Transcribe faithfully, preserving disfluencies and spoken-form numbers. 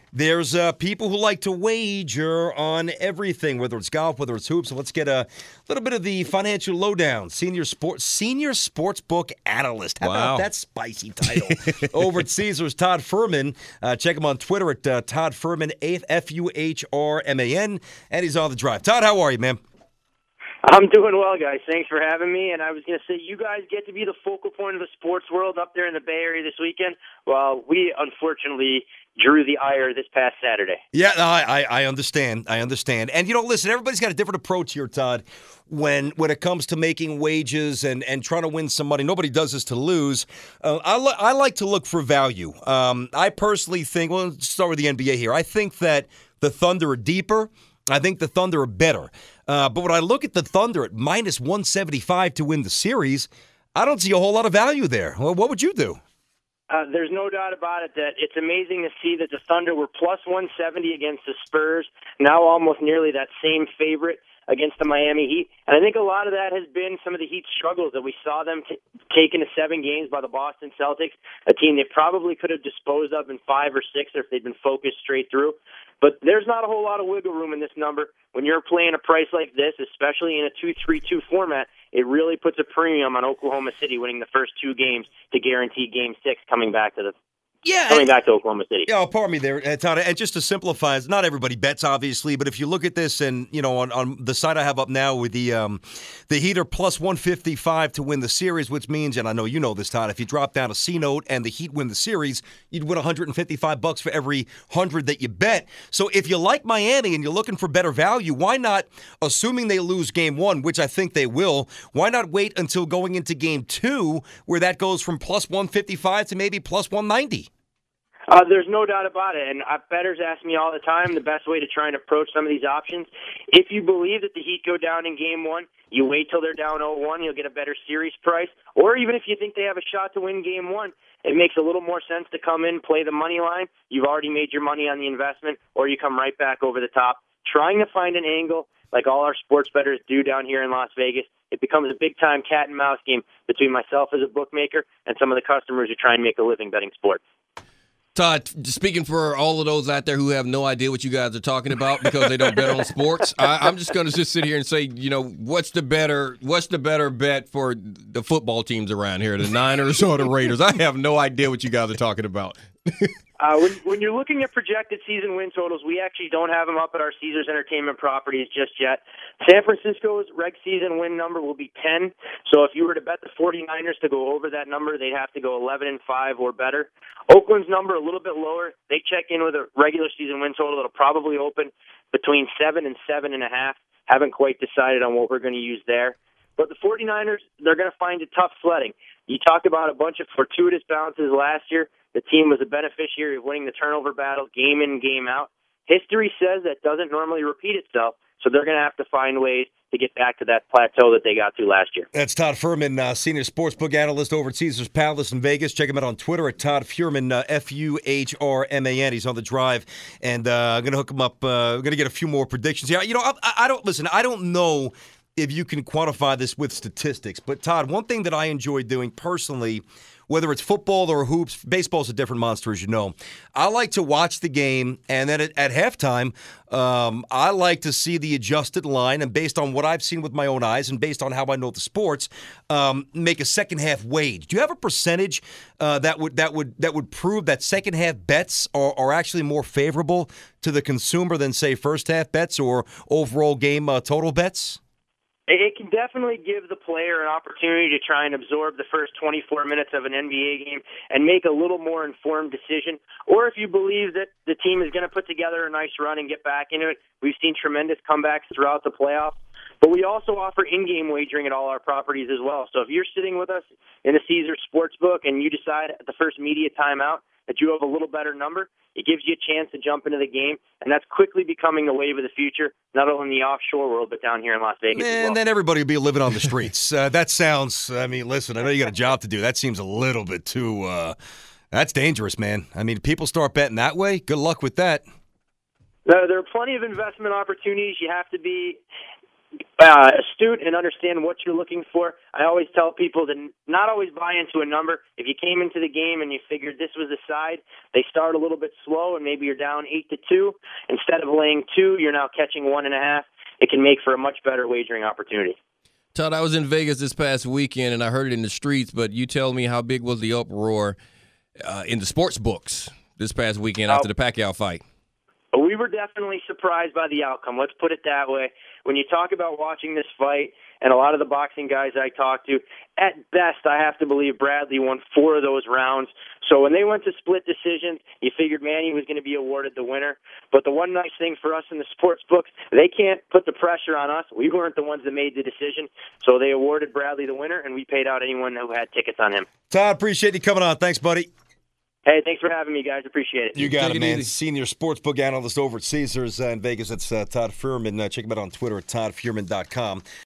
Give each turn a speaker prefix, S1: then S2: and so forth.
S1: There's uh, people who like to wager on everything, whether it's golf, whether it's hoops. So let's get a little bit of the financial lowdown. Senior sports, senior sportsbook analyst. How
S2: Wow.
S1: about that spicy title? Over at Caesars, Todd Fuhrman. Uh, check him on Twitter at uh, Todd Fuhrman, F U H R M A N, and he's on the drive. Todd, how are you, man?
S3: I'm doing well, guys. Thanks for having me. And I was going to say, you guys get to be the focal point of the sports world up there in the Bay Area this weekend. Well, we unfortunately drew the ire this past Saturday.
S1: Yeah, no, I, I understand. I understand. And, you know, listen, everybody's got a different approach here, Todd, when when it comes to making wages and, and trying to win some money. Nobody does this to lose. Uh, I, li- I like to look for value. Um, I personally think, well, let's start with the N B A here. I think that the Thunder are deeper. I think the Thunder are better. Uh, but when I look at the Thunder at minus one seventy-five to win the series, I don't see a whole lot of value there. Well, what would you do?
S3: Uh, there's no doubt about it that it's amazing to see that the Thunder were plus one seventy against the Spurs, now almost nearly that same favorite against the Miami Heat. And I think a lot of that has been some of the Heat's struggles that we saw them t- taken to seven games by the Boston Celtics, a team they probably could have disposed of in five or six if they'd been focused straight through. But there's not a whole lot of wiggle room in this number. When you're playing a price like this, especially in a two three two format, it really puts a premium on Oklahoma City winning the first two games to guarantee Game Six coming back to the
S1: Yeah,
S3: coming back to Oklahoma City.
S1: Yeah, oh, pardon me there, uh, Todd. And just to simplify, it's not everybody bets, obviously, but if you look at this and, you know, on, on the site I have up now with the um, the Heat are plus one fifty-five to win the series, which means, and I know you know this, Todd, if you drop down a C note and the Heat win the series, you'd win one hundred fifty-five bucks for every one hundred that you bet. So if you like Miami and you're looking for better value, why not, assuming they lose game one, which I think they will, why not wait until going into game two where that goes from plus one fifty-five to maybe plus one ninety?
S3: Uh, there's no doubt about it, and uh, bettors ask me all the time the best way to try and approach some of these options. If you believe that the Heat go down in Game one, you wait till they're down oh one, you'll get a better series price. Or even if you think they have a shot to win Game one, it makes a little more sense to come in, play the money line. You've already made your money on the investment, or you come right back over the top. Trying to find an angle, like all our sports bettors do down here in Las Vegas, it becomes a big-time cat-and-mouse game between myself as a bookmaker and some of the customers who try and make a living betting sports.
S2: Todd, speaking for all of those out there who have no idea what you guys are talking about because they don't bet on sports, I, I'm just going to just sit here and say, you know, what's the better what's the better bet for the football teams around here, the Niners or the Raiders? I have no idea what you guys are talking about.
S3: Uh, when, when you're looking at projected season win totals, we actually don't have them up at our Caesars Entertainment properties just yet. San Francisco's reg season win number will be ten. So if you were to bet the 49ers to go over that number, they'd have to go eleven and five or better. Oakland's number a little bit lower. They check in with a regular season win total that'll probably open between seven and seven and a half. Haven't quite decided on what we're going to use there. But the 49ers, they're going to find it tough sledding. You talked about a bunch of fortuitous bounces last year. The team was a beneficiary of winning the turnover battle game in, game out. History says that doesn't normally repeat itself, so they're going to have to find ways to get back to that plateau that they got to last year.
S1: That's Todd Fuhrman, uh, senior sportsbook analyst over at Caesars Palace in Vegas. Check him out on Twitter at Todd Fuhrman, uh, F U H R M A N. He's on the drive, and uh, I'm going to hook him up. Uh, we're going to get a few more predictions here. You know, I, I don't listen. I don't know if you can quantify this with statistics, but Todd, one thing that I enjoy doing personally, whether it's football or hoops, baseball's a different monster, as you know. I like to watch the game, and then at, at halftime, um, I like to see the adjusted line, and based on what I've seen with my own eyes and based on how I know the sports, um, make a second half wage. Do you have a percentage uh, that would that would that would prove that second half bets are, are actually more favorable to the consumer than, say, first half bets or overall game uh, total bets?
S3: It can definitely give the player an opportunity to try and absorb the first twenty-four minutes of an N B A game and make a little more informed decision. Or if you believe that the team is going to put together a nice run and get back into it, we've seen tremendous comebacks throughout the playoffs. But we also offer in-game wagering at all our properties as well. So if you're sitting with us in the Caesars Sportsbook and you decide at the first media timeout that you have a little better number, it gives you a chance to jump into the game, and that's quickly becoming the wave of the future, not only in the offshore world, but down here in Las Vegas as well.
S1: And then everybody will be living on the streets. uh, that sounds, I mean, listen, I know you got a job to do. That seems a little bit too, uh, that's dangerous, man. I mean, people start betting that way, good luck with that.
S3: There, there are plenty of investment opportunities. You have to be uh, astute and understand what you're looking for. I always tell people to not always buy into a number. If you came into the game and you figured this was the side, they start a little bit slow and maybe you're down eight to two. Instead of laying two, you're now catching one and a half. It can make for a much better wagering opportunity.
S2: Todd, I was in Vegas this past weekend, and I heard it in the streets, but you tell me how big was the uproar uh, in the sports books this past weekend after the Pacquiao fight?
S3: We were definitely surprised by the outcome. Let's put it that way. When you talk about watching this fight, and a lot of the boxing guys I talked to, at best, I have to believe Bradley won four of those rounds. So when they went to split decisions, you figured Manny was going to be awarded the winner. But the one nice thing for us in the sports books, they can't put the pressure on us. We weren't the ones that made the decision. So they awarded Bradley the winner, and we paid out anyone who had tickets on him.
S1: Todd, appreciate you coming on. Thanks, buddy.
S3: Hey, thanks for having me, guys. Appreciate it.
S1: You got
S2: Take
S1: it,
S2: it
S1: man.
S2: easy.
S1: Senior sportsbook analyst over at Caesars uh, in Vegas. That's uh, Todd Fuhrman. Uh, check him out on Twitter at todd fuhrman dot com.